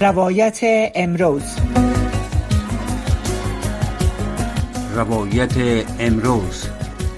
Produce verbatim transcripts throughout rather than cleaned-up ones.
روایت امروز. روایت امروز.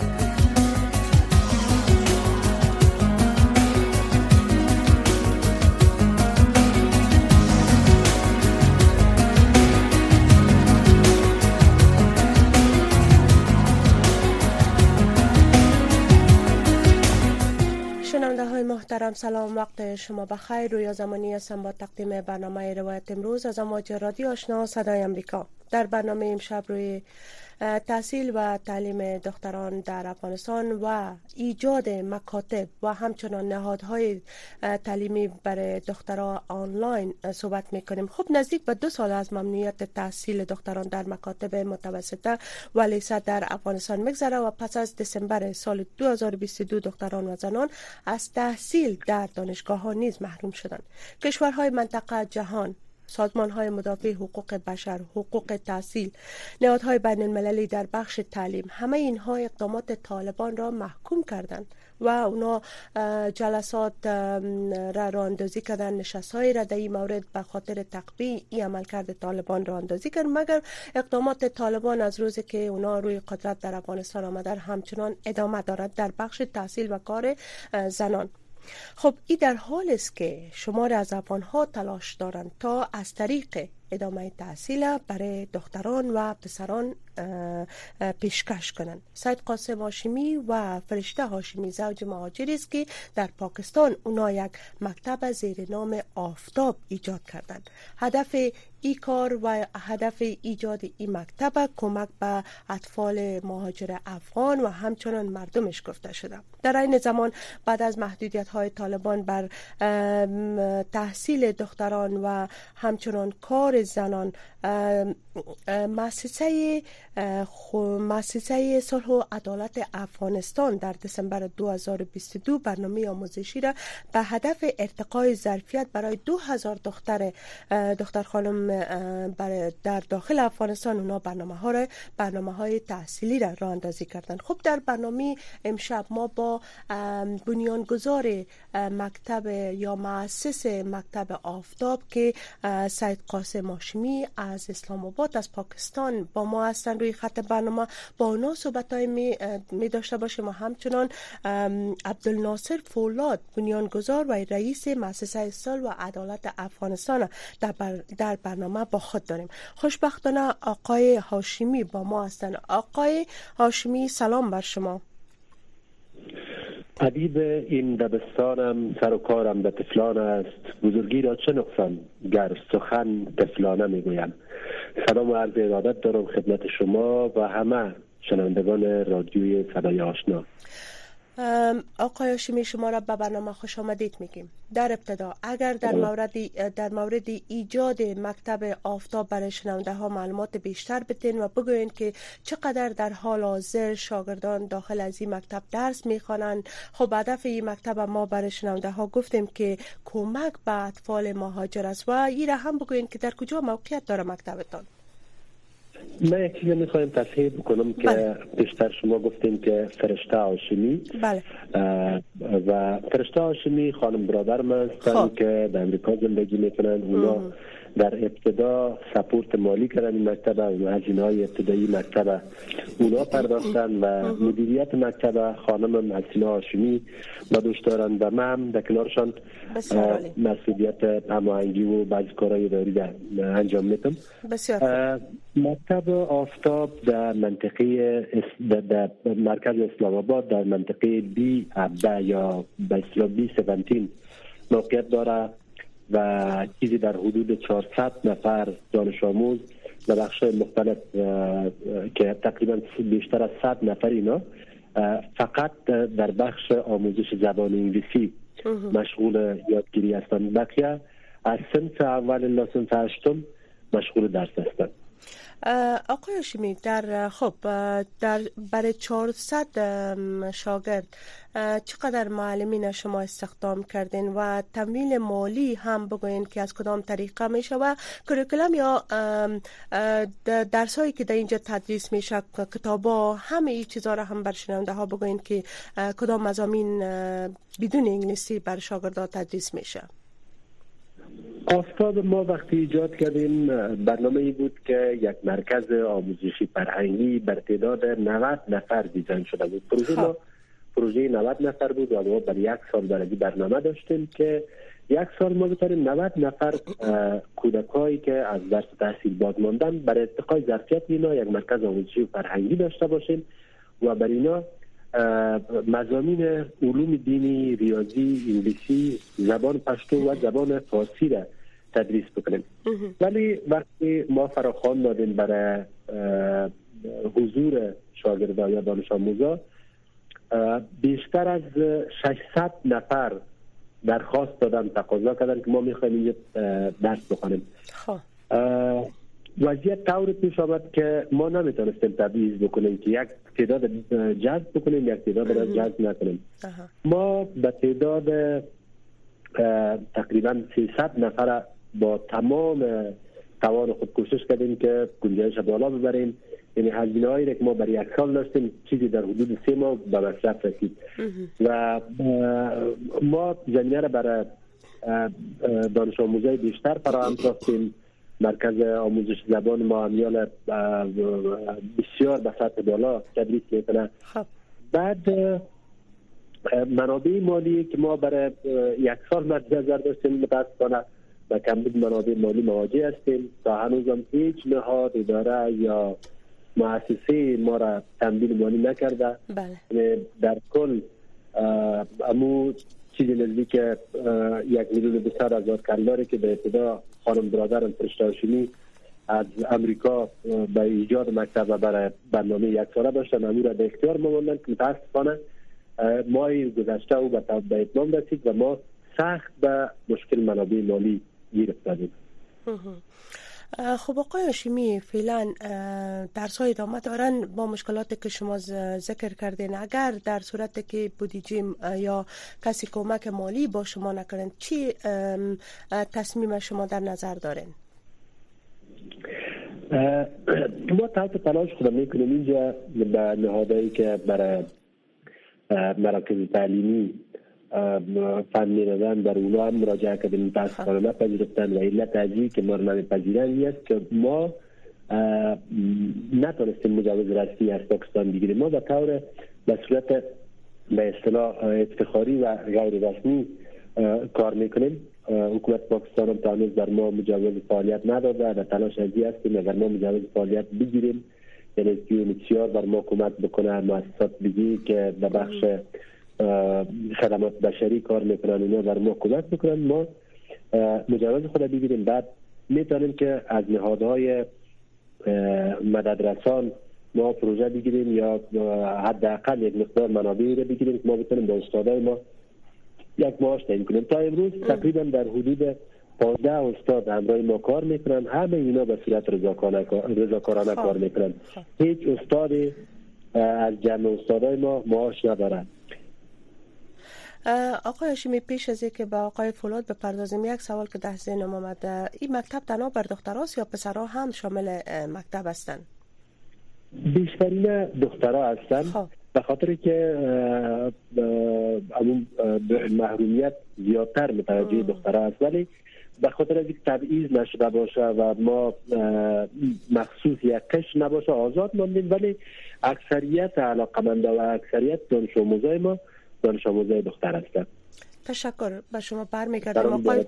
محترم سلام، وقت شما بخیر. رویا زمانی هستم با تقدیم برنامه روایت امروز از امواج رادیو آشنا صدای امریکا. در برنامه امشب روی تحصیل و تعلیم دختران در افغانستان و ایجاد مکاتب و همچنان نهادهای تعلیمی برای دختران آنلاین صحبت میکنیم. خب نزدیک به دو سال از ممنوعیت تحصیل دختران در مکاتب متوسطه و لیسه در افغانستان میگذره و پس از دسامبر سال دو هزار و بیست و دو دختران و زنان از تحصیل در دانشگاه ها نیز محروم شدند. کشورهای منطقه جهان، سازمان‌های مدافع حقوق بشر، حقوق تحصیل، نهادهای بین المللی در بخش تعلیم، همه اینها اقدامات طالبان را محکوم کردند و اونا جلسات را راندازی کردن، نشست‌های را در این مورد به خاطر تقویه این عملکرد طالبان راندازی کردن. مگر اقدامات طالبان از روزی که اونا روی قدرت در افغانستان آمدن همچنان ادامه دارد در بخش تحصیل و کار زنان. خب این در حال است که شمار از افغان‌ها تلاش دارند تا از طریق ادامه تحصیل برای دختران و پسران پیشکش کنند. سید قاسم هاشمی و فرشته هاشمی زوج مهاجری است که در پاکستان اونا یک مکتب زیر نام آفتاب ایجاد کردند. هدف ای کار و هدف ایجاد این مکتب کمک به اطفال مهاجر افغان و همچنان مردمش گفته شده. در این زمان بعد از محدودیت های طالبان بر تحصیل دختران و همچنان کار زنان، مؤسسه مؤسسه صلح و عدالت افغانستان در دسامبر دو هزار و بیست و دو برنامه آموزشی را به هدف ارتقای ظرفیت برای دو هزار دختر دختر خانم برای در داخل افغانستان اونا برنامه ها را برنامه های تحصیلی را راه اندازی کردند. خب در برنامه امشب ما با بنیانگذار مکتب یا مؤسس مکتب آفتاب که سید قاسم هاشمی از اسلام آباد از پاکستان با ما هستن روی خط برنامه، با اونا صحبت های می, می داشته باشیم و همچنان عبدالناصر فولاد بنیانگذار و رئیس مؤسسه صلح و عدالت افغانستان در, بر در برنامه با خود داریم. خوشبختانه آقای هاشمی با ما هستن. آقای هاشمی سلام بر شما. ادیب این دبستانم سر و کارم به طفلان است، بزرگی را چه نقصان گر سخن طفلانه میگویم. سلام و عرض ارادت دارم خدمت شما و همه شنوندگان رادیوی صدای آشنا. آقای هاشمی شما را به برنامه خوش آمدید میگیم. در ابتدا اگر در مورد در مورد ایجاد مکتب آفتاب برای شنونده ها معلومات بیشتر بدین و بگوین که چقدر در حال حاضر شاگردان داخل از این مکتب درس میخوانند. خب هدف این مکتب ما برای شنونده ها گفتیم که کمک به اطفال مهاجر است و این را هم بگوین که در کجا موقعیت داره مکتبتان. من یک چیزی میخوایم تصحیح بکنم که بله. پیشتر شما گفتیم که فرشته هاشمی، بله. و فرشته هاشمی خانم برادرم هستن که در امریکا زندگی میکنن. اونا در ابتدا سپورت مالی کردن این مکتب و هزینه های ابتدایی مکتب اونا پرداختن و مدیریت مکتب خانم حسینه هاشمی با دوش دارن و من در کنارشان مسئولیت هماهنگی و بعضی کارهای اداری انجام میدم. مکتب آفتاب در منطقه در مرکز اسلام آباد در منطقه بی عبده یا به اصطلاح بی هفده موقعیت داره و چیزی در حدود چهارصد نفر دانش آموز و بخش‌های مختلف که تقریبا بیشتر از صد نفر اینا فقط در بخش آموزش زبان انگلیسی مشغول یادگیری هستند. بقیه از صنف اول الی صنف هشتم مشغول درس هستند. آقای هاشمی در خب در برای چهارصد شاگرد چقدر معلمین شما استخدام کردین و تمویل مالی هم بگوین که از کدام طریقه میشه و کریکولم یا درسایی که در اینجا تدریس میشه، کتابا، همه این چیزا را هم بر شنونده ها بگوین که کدام مضامین بدون انگلیسی بر شاگردان تدریس میشه. آفتاب ما وقتی ایجاد کردیم برنامه ای بود که یک مرکز آموزشی فرهنگی بر تعداد نود نفر دیزاین شده بود. پروژه ما پروژه نود نفر بود و ما برای یک سال برای برنامه داشتیم که یک سال ما بتونیم نود نفر کودکایی که از درس تحصیل باز ماندن برای ارتقای ظرفیت اینا یک مرکز آموزشی فرهنگی داشته باشیم و برای اینا مضامین علوم دینی، ریاضی، انگلیسی، زبان پشتو و زبان فارسی را تدریس بکنیم. ولی وقتی ما فراخوان دادیم برای حضور شاگردان یا دانش آموزا، بیشتر از ششصد نفر درخواست دادن، تقاضا کردن که ما میخوایم اینجا درس بخونیم. وضعیت طور پیش آمد که ما نمیتونستیم تبعیض بکنیم که یک تعداد جذب بکنیم، یک تعداد را جذب نکنیم. ما به تعداد تقریبا سیصد نفر با تمام توان خود کوشش کردیم که گنجایش بالا ببریم. یعنی هزینه هایی که ما برای یک سال داشتیم چیزی در حدود سه ماه به مصرف رسید و ما زمینه را برای دانش آموزای بیشتر فراهم ساختیم. مرکز آموزش زبان ما امیال بسیار به سطح بالا تدریس میکنه. بعد منابع مالی که ما برای یک سال مد نظر داشتیم متاسفانه و کمبود منابع مالی مواجه هستیم. تا هنوز هم هیچ نهاد، اداره یا مؤسسه ما را تمویل مالی نکرده. بله. در کل امو چیزی نزدیک یک میلیون بیست هزار کلاری که به ابتدا خانم برادرم فرشته هاشمی از امریکا به ایجاد مکتب برای برنامه یک ساله داشتن، امو را به اختیار ما ماندن که متاسفانه ماه گذشته او به اتمام رسید و ما سخت به مشکل منابع مالی گیر افتادیم. خب آقای هاشمی، فعلا درس های ادامه دارن با مشکلاتی که شما ذکر کردین. اگر در صورتی که بودجه یا کسی کمک مالی با شما نکنن، چی تصمیم شما در نظر دارین؟ ما تحت تلاش خود میکنیم اینجا به نهادهایی که برای مراکز تعلیمی فن می‌ردن در اونا هم مراجعه کردیم، متاسفانه نپذیرفتن و علت ازی که ما رو نمیپذیرن این است که ما نتونستیم مجوز رسمی از پاکستان بگیریم. ما به طور به صورت به اصطلاح افتخاری و غیر رسمی کار میکنیم. حکومت پاکستان هم تا هنوز در ما مجوز فعالیت نداده. در تلاش ازی هستیم اگر ما مجوز فعالیت بگیریم، یعنی یونیسیار بر ما کمک بکنه، مؤسسات دیگه که در بخش خدمات بشری کار میکنن اینا بر ما کمک میکنن، ما مجوز خود بگیریم. بعد میتونیم که از نهادهای مددرسان ما پروژه بگیریم یا حداقل یک مقدار منابعی رو بگیریم که ما بتونیم با استادای ما یک معاش تعیین کنیم. تا امروز تقریبا در حدود پانزده استاد همراه ما کار میکنن. همه اینا به صورت رضاکارانه کار میکنن. هیچ استادی از جمع استادای ما معاش ندارن. آقای هاشمی، پیش از اینکه با آقای فولاد بپردازیم، یک سوال که در ذهنم آمد. این مکتب تنها بر دختراست یا پسرها هم شامل مکتب هستند؟ بیشترین دخترها هستند به خاطر که همون محرومیت زیادتر متوجه دخترها هست، ولی به خاطر از اینکه تبعیض نشده باشه و ما مخصوص یک قشر نباشه آزاد ماندیم، ولی اکثریت علاقمنده و اکثریت دانش آموزای ما دانش آموزای دختر هستند. تشکر. به شما برمیگردم آقای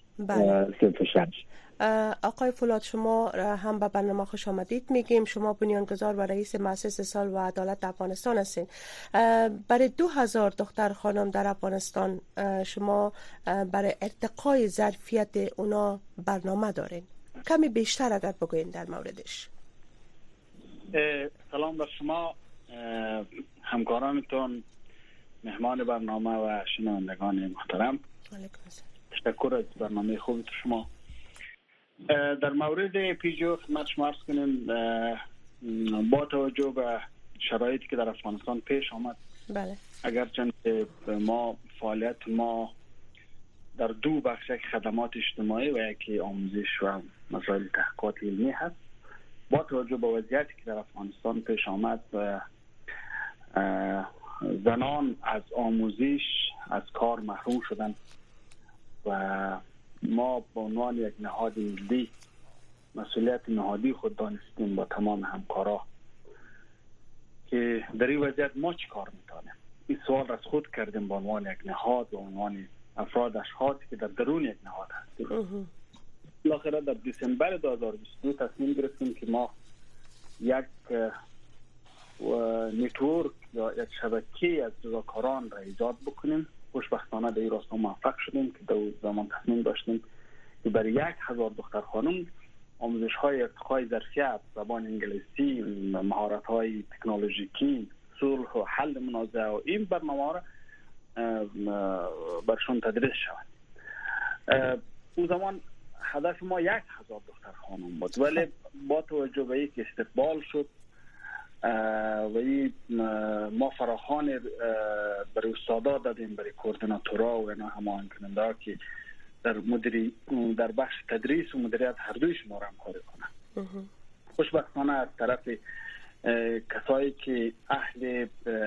آقای فولاد. شما هم به برنامه خوش آمدید میگیم. شما بنیانگذار و رئیس مؤسسه سال و عدالت افغانستان هستین. برای دو هزار دختر خانم در افغانستان شما برای ارتقای ظرفیت اونا برنامه دارین. کمی بیشتر اگر بگوین در موردش. سلام بر شما همکارانتون، مهمان برنامه و شنوندگان محترم. تشکر از برنامه خوب شما. در مورد پیجو خدمت شما عرض کنیم با توجه به شرایطی که در افغانستان پیش آمد، بله، اگرچند ما فعالیت ما در دو بخش، یک خدمات اجتماعی و یکی آموزش و مسائل تحقیقات علمی هست، با توجه به وضعیتی که در افغانستان پیش آمد و زنان از آموزش، از کار محروم شدن و ما به عنوان یک نهاد ملی مسئولیت نهادی خود دانستیم با تمام همکارا که در این وضعیت ما چی کار میتونیم. این سوال را خود کردیم به عنوان یک نهاد، به عنوان افراد اشخاصی که در درون یک نهاد هستیم. بالاخره در دسامبر دو هزار و بیست و دو تصمیم گرفتیم که ما یک نتورک یا یک شبکه از رضاکاران را ایجاد بکنیم. خوشبختانه در این راستا موفق شدیم که در زمان تصمیم داشتیم که برای یک هزار دختر خانم آموزش های ارتقای ظرفیت، زبان انگلیسی، مهارت های تکنولوژیکی، صلح و حل منازعه و این برنامه را برشون تدریس شود. اون زمان هدف ما یک هزار دختر خانم بود، ولی با توجه به اینکه استقبال شد و این ما فراخوان برای استادا دادیم، برای کوردیناتورها و اینا هماهنگ کننده که در مدیری در بخش تدریس و مدیریت هر دویش ما را همکاری کنند. خوشبختانه از طرف کسایی که اهل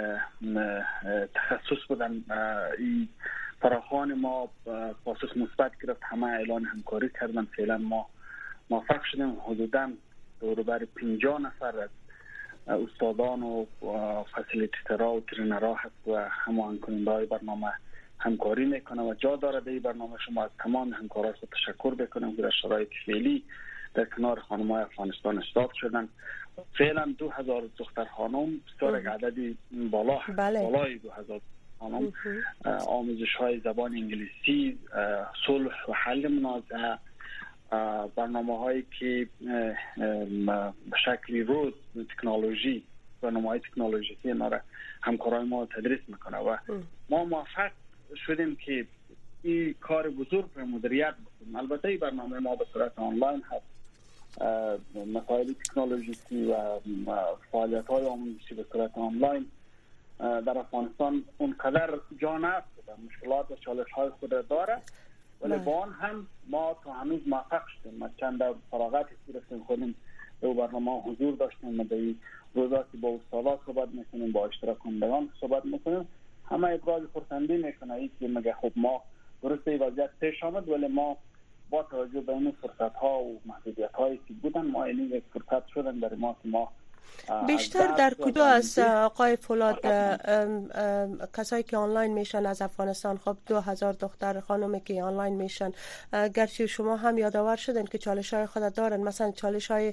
تخصص بودن این فراخوان ما پاسخ مثبت گرفت، همه اعلان همکاری کردن. فعلا ما موفق شدیم حدوداً دوروبر پنجاه نفر از استادان و فسیلیتیترها و ترینرها هست و هماهنگ کننده‌های برنامه همکاری میکنه و جا داره در این برنامه. شما از تمام همکاران خود تشکر بکنم که در شرایط فعلی در کنار خانم‌های افغانستان استاد شدن. فعلا دو هزار دختر خانم بسیار یک عددی بالا هست. بله. بالای دو هزار خانم آموزش های زبان انگلیسی، صلح و حل منازعه، برنامه هایی که به شکلی روز تکنولوژی، برنامه های تکنولوژیکی اینا را همکارای ما تدریس میکنه و ما موفق شدیم که این کار بزرگ رو مدیریت بکنیم. البته این برنامه ما به صورت آنلاین هست. مسائل تکنولوژیکی و فعالیت های آموزشی به صورت آنلاین در افغانستان اونقدر جا نافتاده، مشکلات و چالش های خود داره، ولی با آن هم ما تا هنوز موفق شدیم. ما چند در فراغتی که رفتیم خودیم به برنامه حضور داشتیم و در این روزاتی با استادان صحبت میکنیم، با اشتراک کنندگان صحبت میکنیم. همه ابراز خرسندی میکنه ای که میگه خب ما درسته این وضعیت پیش آمد، ولی ما با توجه به این فرصت ها و محدودیت هایی که بودن ما این یک فرصت شدن در ما که ما بیشتر در کدو از آقای فولاد کسایی که آنلاین میشن از افغانستان؟ خب دو هزار دختر خانومی که آنلاین میشن، گرچه شما هم یادآور شدن که چالش های خود دارن، مثلا چالش های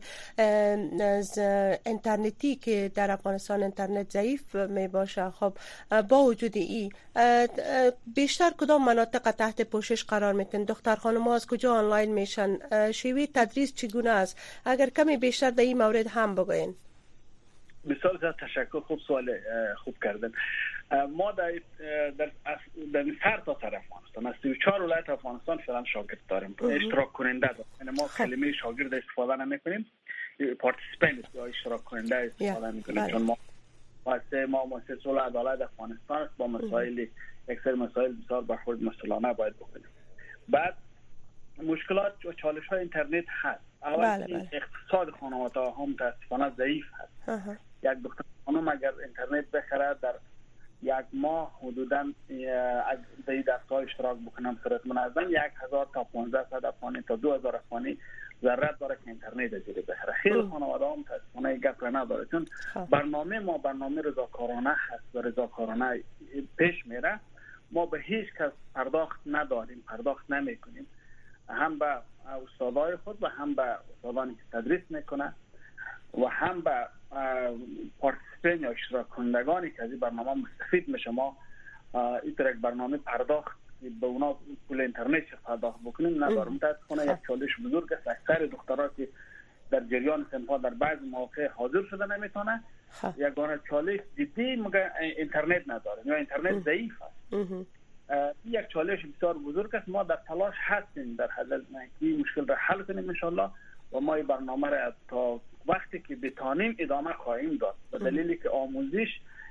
اینترنتی که در افغانستان اینترنت ضعیف می باشه. خب با وجود این بیشتر کدام مناطق تحت پوشش قرار میتن؟ دختر خانم ها از کجا آنلاین میشن؟ شیوه تدریس چگونه است؟ اگر کمی بیشتر در این مورد هم بگوین. بسیار زیاد تشکر، خوب سوال خوب کردن. ما در در در سر تا سر افغانستان از سی و چهار ولایت افغانستان فعلا شاگرد داریم، اشتراک کننده داریم. ما کلمه شاگرد استفاده نمی‌کنیم، پارتیسیپنت یا اشتراک کننده استفاده می‌کنیم، چون ما واسه ما مؤسسه عدالت افغانستان با مسائل اکثر مسائل بسیار برخورد مسئولانه باید بکنیم. بعد مشکلات و چالش های اینترنت هست. اول بله بله. اقتصاد خانواده ها متاسفانه ضعیف هست. اه. یک دختر خانم اگر اینترنت بخره در یک ماه حدوداً از در دستگاه اشتراک بکنم صورت منظم یک هزار تا پانزده صد افغانی تا دو هزار افغانی ضرورت داره که اینترنت از بخره. خیلی خانواده ها متاسفانه گپ نداره، چون برنامه ما برنامه رضاکارانه هست و رضاکارانه پیش میره. ما به هیچ کس پرداخت نداریم، پرداخت نمیکنیم، هم به استادای خود و هم به استادانی که تدریس میکنه و هم به پارتیسیپین یا اشتراک کنندگانی که از این برنامه مستفید میشه. ما این طرح برنامه پرداخت به اونا پول اینترنت پرداخت بکنیم نداریم. متاسفانه یک چالش بزرگ است. اکثر دخترها که در جریان سنفا در بعض مواقع حاضر شده نمیتونه، یگانه چالش جدی مگه اینترنت نداره یا اینترنت ضعیف است. یک چالش بسیار بزرگ است. ما در تلاش هستیم در حل این مشکل را حل کنیم ان شاء الله و ما این برنامه را تا وقتی که بتانیم ادامه خواهیم داد، به دلیلی که آموزش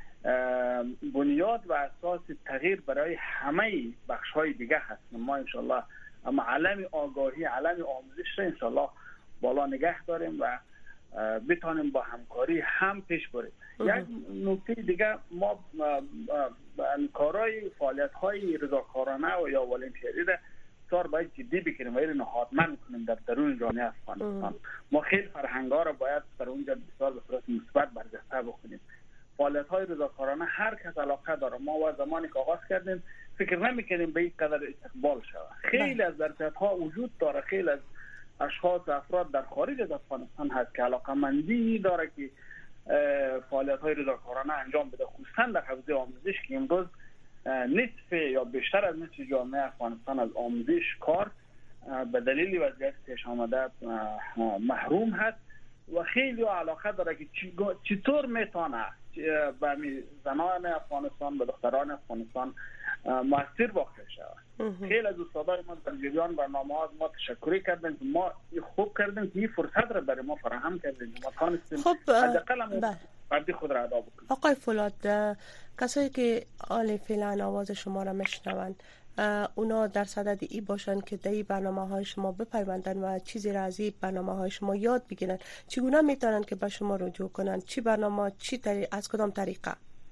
بنیاد و اساس تغییر برای همه بخش‌های دیگه هست. ما ان شاء الله اما علم آگاهی، علم آموزش را ان شاء الله بالا نگه داریم و بتانیم با همکاری هم پیش بریم. یک نکته دیگه، ما کارهای فعالیت‌های رضاکارانه و یا والنتیری را بسیار باید جدی بگیریم و اینو نهادمند کنیم در درون جامعه افغانستان. ما خیلی فرهنگ‌ها را باید در اونجا بسیار به صورت مثبت برجسته بکنیم. فعالیت‌های رضاکارانه هر کس علاقه داره. ما و زمانی که آغاز کردیم فکر نمی‌کردیم به این قدر استقبال شود. خیلی از ظرفیت‌ها وجود داره، خیلی از اشخاص و افراد در خارج از افغانستان هست که علاقه‌مندی داره که فعالیت‌های رضاکارانه انجام بده، خصوصا در حوزه آموزش که امروز نصف یا بیشتر از نصف جامعه افغانستان از آموزش کار به دلیل وضعیت پیش آمده محروم هست و خیلی علاقه داره که چطور میتونه به زنان افغانستان به دختران افغانستان مؤثر واقع شود. خیلی از استادای ما در جریان برنامه ها ما تشکری کردن که ما خوب کردیم که این فرصت را برای ما فراهم کردیم ما توانستیم حداقل فردی خود را ادا بکنیم. آقای فولاد، کسایی که حال فعلا آواز شما را میشنوند اونا در صدد ای باشن که در این برنامه های شما بپیوندن و چیزی را از این برنامه های شما یاد بگیرن، چگونه میتونن که به شما رجوع کنن؟ چی برنامه، چی طریق، از کدام طریقه؟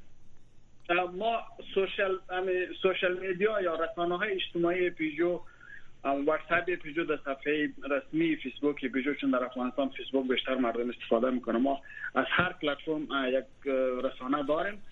ما سوشال سوشال میدیا یا رسانه‌های اجتماعی پیجو، واتساپ پیجو، در صفحه رسمی فیسبوک پیجو، چون در افغانستان فیسبوک بیشتر مردم استفاده میکنه، ما از هر پلتفرم یک رسانه داریم.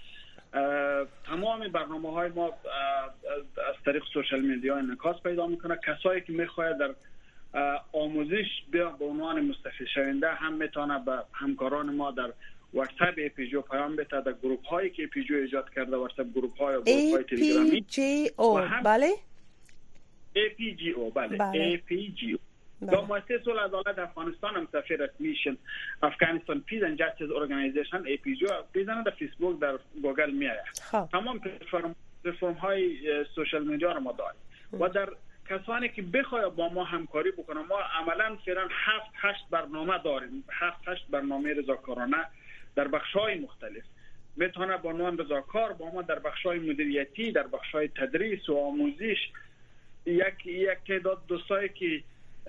تمام برنامه های ما از طریق سوشال میدیا انعکاس پیدا میکنه. کسایی که میخواد در آموزش به عنوان مستفید شونده هم میتونه به همکاران ما در واتساپ پیجو پیام بده، در گروپ هایی که پیجو ایجاد کرده، واتساپ گروپ های و گروپ های تلگرامی ای پی جی او، بله ای پی جی او، بله ای پی جی او یا مؤسسه صلح عدالت افغانستان هم صفحه رسمیشن افغانستان پیس اند جاستیس ارگانایزیشن ای پی جی او بزنید، در فیسبوک در گوگل میاد. تمام پلتفرم پلتفرم های سوشال میدیا رو ما داریم و در کسانی که بخواد با ما همکاری بکنه، ما عملا فعلا هفت هشت برنامه داریم، هفت هشت برنامه رضاکارانه در بخش‌های مختلف. میتونه با عنوان رضاکار با ما در بخش‌های مدیریتی، در بخش‌های تدریس و آموزش، یک یک تعداد دوستایی که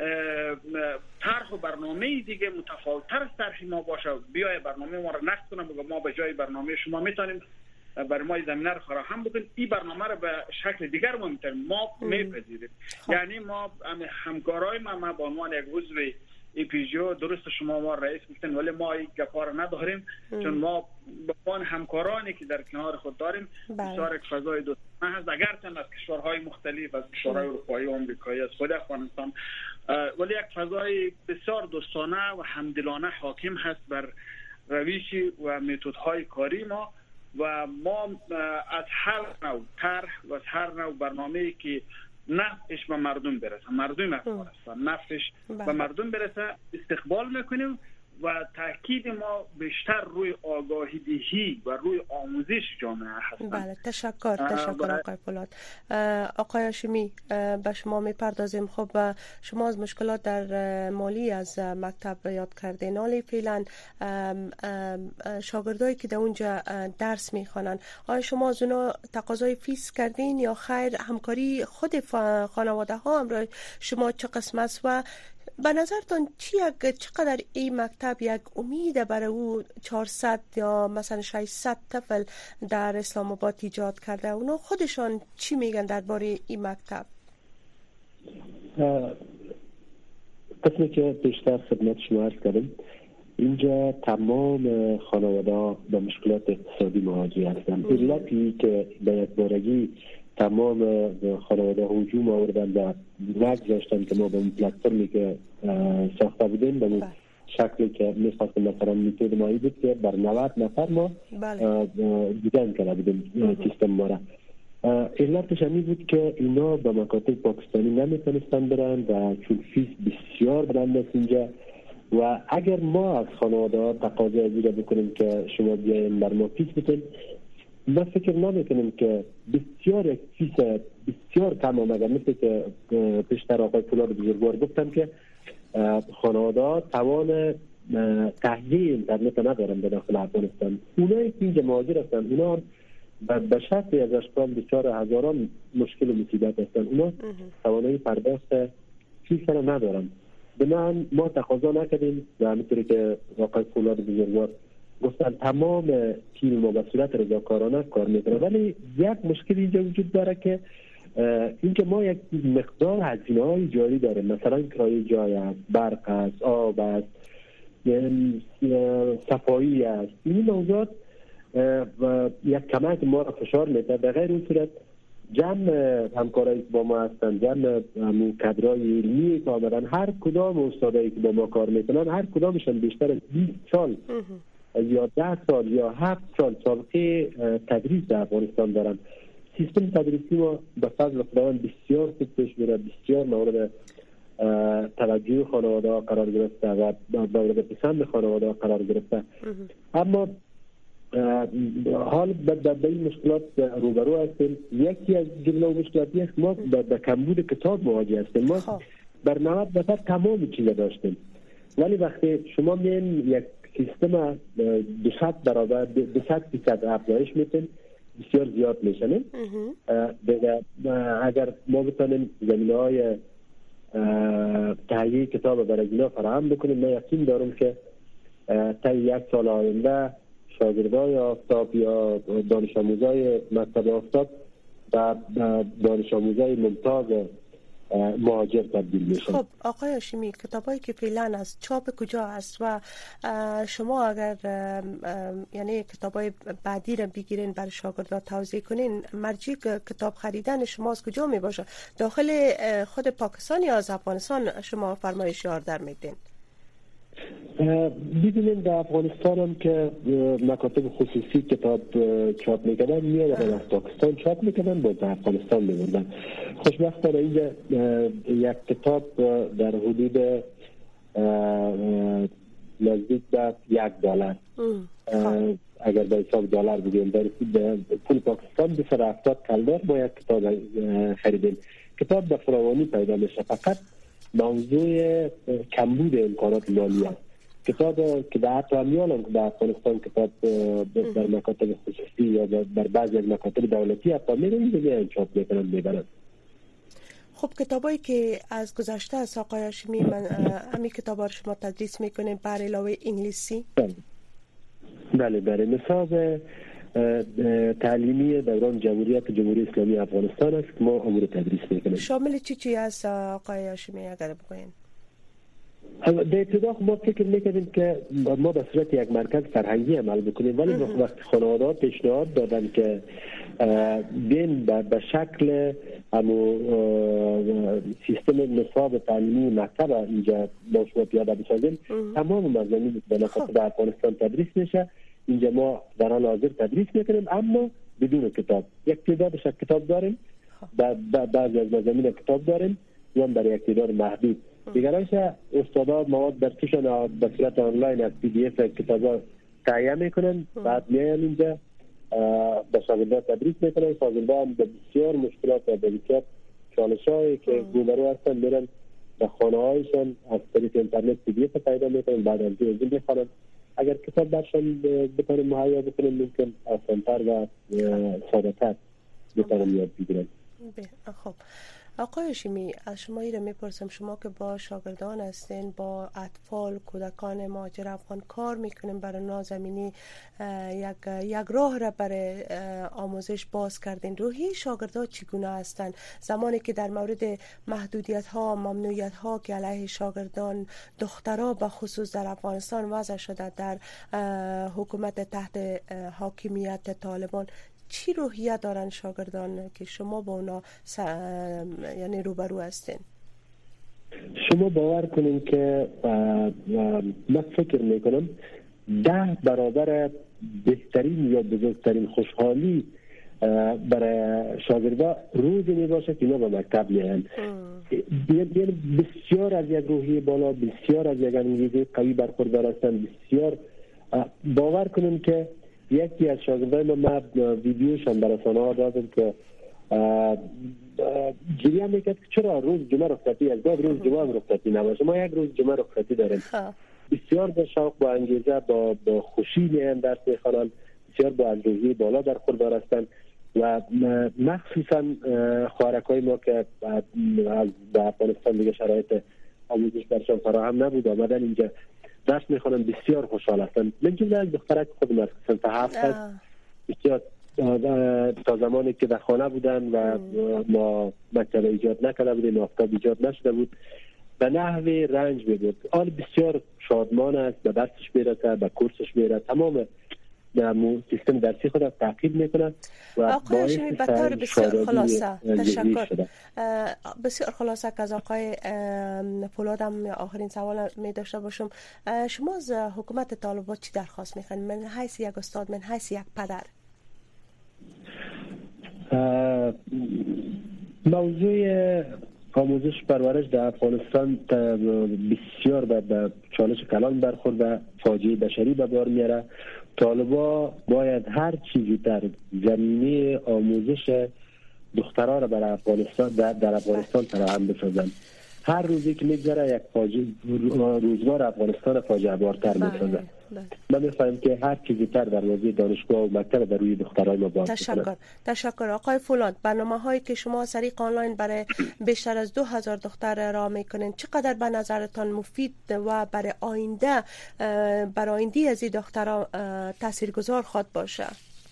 طرح و برنامه دیگه متفاوت‌تر از طرح ما باشه بیای برنامه ما رو نقد کنه، بگه ما به جای برنامه شما میتونیم برای ما زمینه رو فراهم بکنیم، این برنامه رو به شکل دیگر ما میتونیم ما میپذیریم. یعنی ما همکارای ما ما به عنوان یک عضو ای پی جی او، درست شما ما رئیس گفتن ولی ما این گپا رو نداریم، چون ما به عنوان همکارانی که در کنار خود داریم بسیار یک فضای دوستانه هست، اگرچه از کشورهای مختلف، از کشورهای اروپایی و آمریکایی، از خود افغانستان، ولی یک فضای بسیار دوستانه و همدلانه حاکم هست بر روش و متدهای کاری ما و ما از هر نوع طرح و از هر نوع برنامه‌ای که نفعش به مردم برسه، مردم افغانستان نفعش به مردم برسه استقبال میکنیم و تاکید ما بیشتر روی آگاهی دهی و روی آموزش جامعه هستند. بله، تشکر تشکر آقای فولاد. آقای هاشمی به شما میپردازیم. خب شما از مشکلات در مالی از مکتب یاد کردین، حالی فعلا شاگردایی که در اونجا درس میخوانن، آیا شما از اونا تقاضای فیس کردین یا خیر همکاری خود خانواده ها هم شما چه قسم است و به نظرتان چی چقدر این مکتب یک امید برای او چهارصد یا مثلا ششصد طفل در اسلام آباد ایجاد کرده؟ اونا خودشان چی میگن درباره این مکتب؟ قسمی که بیشتر خدمت شما عرض کردم، اینجا تمام خانواده با مشکلات اقتصادی مواجه هستند. علتی که به یک بارگی تمام خانواده هجوم آوردن و نگذاشتن که ما به اون پلتفرمی که ساخته بودیم به اون شکلی که میخواستیم مثلا میتود مایی بود که بر نود نفر ما دیزاین کرده بودیم سیستم ما را. علتش همین بود که اینا به مکاتب پاکستانی نمیتونستن برن و چون فیس بسیار بلند است اینجا و اگر ما از خانواده تقاضا ازیره بکنیم که شما بیاین بر ما فیس بتین، ما فکر نمیکنیم که بسیار یک فیس بسیار کم آمده، مثل که پیشتر آقای فولاد بزرگوار گفتم که خانواده توان تهیه اینترنت ندارن به داخل افغانستان. اونایی که اینجا مهاجر هستن اونا به شکلی از اشکال بسیار هزاران مشکل و مصیبت هستن، اونا توانایی پرداخت فیس را ندارن. بنابراین ما تقاضا نکردیم و همینطوری که آقای فولاد بزرگوار گفتن تمام تیم ما به صورت رضاکارانه کار میکنه، ولی یک مشکل اینجا وجود داره که اینکه ما یک مقدار هزینه های جاری داریم، مثلا کرایه جای است، برق است، آب است، صفایی است. این موضوعات یک کمک ما را فشار میده. به غیر این صورت جمع همکارایی که با ما هستند، جمع کادرای علمی که آمدن، هر کدام استادایی که با ما کار میکنن، هر کدامشان بیشتر از بیست سال یا ده سال یا هفت سال سابقه تدریس در افغانستان دارن. سیستم تدریسی ما به فضل خداوند بسیار خوب پیش میره، بسیار مورد توجه خانواده ها قرار گرفته و مورد پسند خانواده ها قرار گرفته. اما حال به این مشکلات روبرو هستیم. یکی از جمله مشکلاتی است ما به کمبود کتاب مواجه هستیم. ما بر نود درصد تمام چیزا داشتیم، ولی وقتی شما میین یک سیستم دوصد برابر دوصد فیصد افزایش میتین، بسیار زیاد میشنه. اگر ما بتونیم زمینه‌های تهیه کتاب برای اینا فراهم بکنیم، من یقین دارم که تا یک سال آینده شاگردای آفتاب یا دانش آموزای مکتب آفتاب و دانش آموزای ممتاز مهاجر تبدیل میشن. خب آقای هاشمی، کتابایی که فعلا از چاپ کجا است و شما اگر یعنی کتابای بعدی را بگیرین برای شاگردان توزیع کنین، مرجع کتاب خریدن شما از کجا می باشه؟ داخل خود پاکستان یا از افغانستان شما فرمایش یار در میدین؟ ببینید در افغانستان هم که مکاتب خصوصی کتاب چاپ میکنن، میادن از پاکستان چاپ میکنن با در افغانستان میبردن. خوشبختانه اینجا یک کتاب در حدود نزدیک به یک دلار، اگر به حساب دلار بگیم در پول پاکستان بیست و هفتاد کلدار با یک کتاب خریدیم. کتاب به فراوانی پیدا میشه، فقط موضوع کمبود امکانات مالی است. کتاب که در اطرامیان هم که در افغانستان کتاب در مکاتب خصوصی یا در بعضی از مکاتب دولتی حتی میرن دیگه چاپ میکنن میبرن. خب کتابایی که از گذشته از آقای هاشمی، من همین کتابا رو شما تدریس میکنین بر علاوه انگلیسی؟ بله بله. نصاب تعلیمی دوران جمهوریت جمهوری اسلامی افغانستان است که ما امور تدریس میکنیم. شامل چی چی است آقای هاشمی اگر بگوین؟ در ابتدا ما فکر میکردیم که ما به صورت یک مرکز فرهنگی عمل بکنیم، ولی وقتی خانواده پیشنهاد دادن که بین به شکل همو سیستم نصاب تعلیمی مکتب اینجا با شما پیاده بسازیم، تمام مضامین به نخواست در افغانستان تدریس میشه. اینجا ما در حال حاضر تدریس میکنیم اما بدون کتاب. یک تعدادش کتاب داریم، بعضی از مضامین کتاب داریم، یا برای یک تعداد محدود. دیگرانش استادا مواد در توشن به صورت آنلاین از پی دی اف کتابا تهیه میکنن، بعد میان اینجا به شاگردان تدریس میکنن. شاگردان به بسیار مشکلات و به بسیار چالش‌هایی که روبرو هستن میرن به خانه‌هایشان از طریق اینترنت پی دی اف پیدا میکنن، بعد از اون میخوانن. اگر کتاب برشان بتونن مهیا بکنن ممکن آسان‌تر و ساده‌تر بتونن یاد بگیرن. خب آقای هاشمی، از شما ایره میپرسم، شما که با شاگردان هستین، با اطفال کودکان مهاجر افغان کار میکنین، برای نازمینی یک یک راه را برای آموزش باز کردین. روحی شاگردان چگونه هستند زمانی که در مورد محدودیت ها ممنوعیت ها که علیه شاگردان دخترها به خصوص در افغانستان وضع شده در حکومت تحت حاکمیت طالبان، چی روحیه دارن شاگردان که شما با اونا س... یعنی روبرو هستین؟ شما باور کنین که من فکر میکنم ده برابر بهترین یا بزرگترین خوشحالی برای شاگردان روزی میباشه که اینا به مکتب میان. بسیار از یک روحیه بالا، بسیار از یک انگیزه قوی برخوردار هستن. بسیار باور کنین که یکی از شاگردان ما ویدیوشان در رسانه ها دادم که جریان میکرد که چرا روز جمعه رخصتی از بعد روز جمعه رخصتی نباشه. ما یک روز جمعه رخصتی داریم. بسیار با شوق، با انگیزه، با, با خوشی میان درس میخوانند، بسیار با انگیزه بالا برخوردار هستند و مخصوصا خوارکای ما که از افغانستان دیگه شرایط آموزش برشان فراهم نبود آمدن اینجا درس میخوانند، بسیار خوشحال هستند. من جمله از دخترک خودم از صنف هفت هست، بسیار تا زمانی که در خانه بودن و ما مکتب ایجاد نکرده بودیم، آفتاب ایجاد نشده بود، به نحوی رنج می‌برد. حال بسیار شادمان است، به درسش میرسه، به کورسش میره، تمام سیستم درسی خود تعقیب میکنه و آقای هاشمی به طور بسیار خلاصه تشکر. بسیار خلاصه که از آقای فولادم آخرین سوال می داشته باشم. شما از حکومت طالبات چی درخواست میکنید من حیث یک استاد، من حیث یک پدر؟ موضوع آموزش پرورش در افغانستان بسیار به چالش کلان برخورد و فاجعه بشری به بار میاره. طالبا باید هر چیزی در زمینه آموزش دخترها را برای افغانستان در, در افغانستان فراهم بسازند. هر روزی که میگذره یک فاجعه روزگار افغانستان فاجعه بارتر میسازه. من می‌خوایم که هر چیزی تر در موضوع دانشگاه و مکتب در روی دخترای ما باز تشکر کنه. تشکر آقای فولاد. برنامه‌هایی که شما از طریق آنلاین برای بیشتر از دو هزار دختر را میکنین چقدر به نظرتان مفید و برای آینده برای آینده از این دخترها تاثیرگذار خواد باشه؟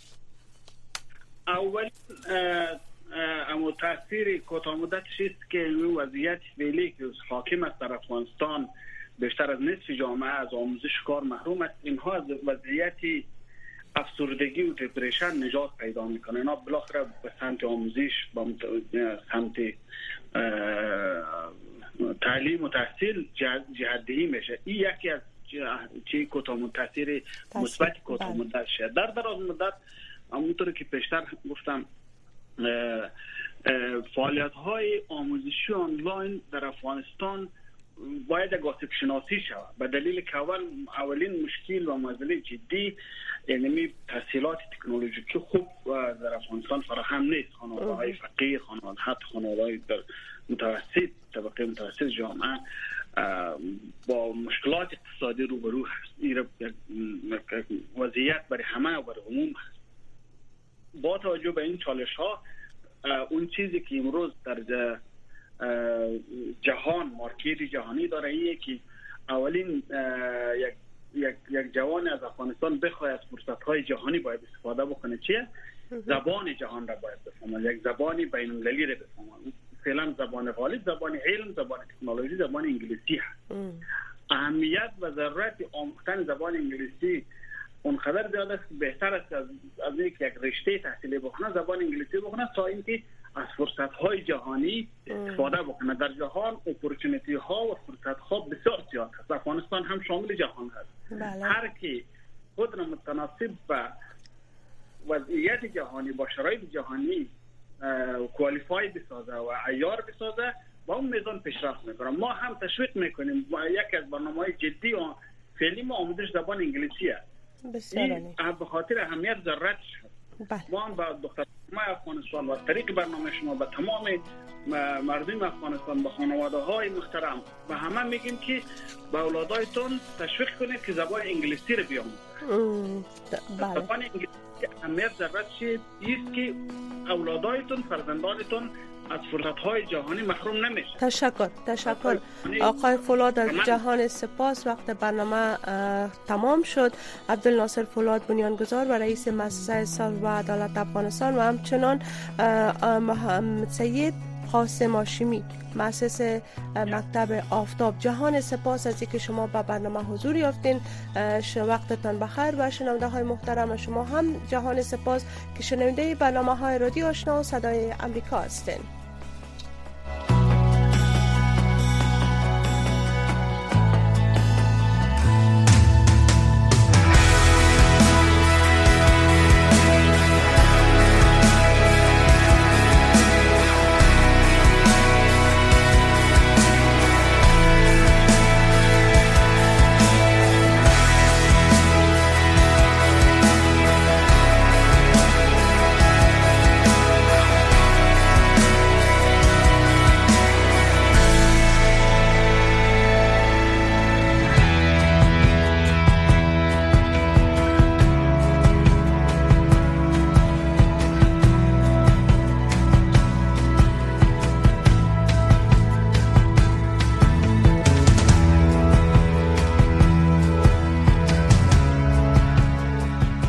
اول اما تاثیر کوتاه مدتش است که وضعیت فعلی که حاکم است در افغانستان بیشتر از نصف جامعه از آموزش کار محروم است. اینها از وضعیت افسردگی و دپرشن نجات پیدا میکنه. اینا بالاخره به سمت آموزش، به سمت تعلیم و تحصیل جهت‌دهی میشه. این یکی از چه کوتاه تاثیر مثبت کوتاه مدت شد. در دراز مدت همونطور که پیشتر گفتم فعالیت های آموزشی آنلاین در افغانستان باید یک آسیب شناسی شود، به دلیل که اول اولین مشکل و مسئله جدی یعنی تسهیلات تکنولوژیکی خوب در افغانستان فراهم نیست. خانواده‌های فقیر، خانواده حتی خانواده‌های در متوسط طبقه متوسط جامعه با مشکلات اقتصادی روبرو هست. این وضعیت برای همه و برای عموم هست. با توجه به این چالش ها اون چیزی که امروز در جهان مارکت جهانی داره ایه که اولین یک یک یک جوان از افغانستان بخواد از فرصت‌های جهانی باید استفاده بکنه. چیه؟ زبان جهان را باید بفهمه، یک زبانی بین‌المللی را بفهمه. فعلا زبان غالب، زبان علم، زبان تکنولوژی، زبان انگلیسی هست. اهمیت و ضرورت آموختن زبان انگلیسی اونقدر زیاد است که بهتر است از از یک رشته تحصیلی بخونه زبان انگلیسی بخونه تا اینکه از فرصت‌های جهانی استفاده بکنه. در جهان اپورتونیتی ها و فرصت ها بسیار زیاد است. افغانستان هم شامل جهان هست. بله. هر کی خود را متناسب با وضعیت جهانی با شرایط جهانی کوالیفای بسازه و عیار بسازه با اون میزان پیشرفت میکنه. ما هم تشویق میکنیم. یکی از برنامه‌های جدی و فعلی ما آموزش زبان انگلیسی است. بسیار به خاطر اهمیت ضرورتش بله. ما هم با دختران افغانستان و طریق برنامه شما به تمام مردم افغانستان به خانواده های محترم و همه میگیم که به اولادایتون تشویق کنید که زبان انگلیسی رو بیاموزند. بله. زبان انگلیسی اهمیت ضرورتش است که اولادایتون فرزندانتون از فرصت‌های جهانی محروم نمیشه. تشکر تشکر آقای فولاد از جهان سپاس. وقت برنامه تمام شد. عبدالناصر فولاد بنیانگذار و رئیس مؤسسه صلح و عدالت افغانستان و همچنان محمد سید قاسم هاشمی مؤسس مکتب آفتاب، جهان سپاس از اینکه شما به برنامه حضور یافتین. وقتتان بخیر و شنونده های محترم شما هم جهان سپاس که شنونده برنامه های رادیو آشنا و صدای امریکا هستین.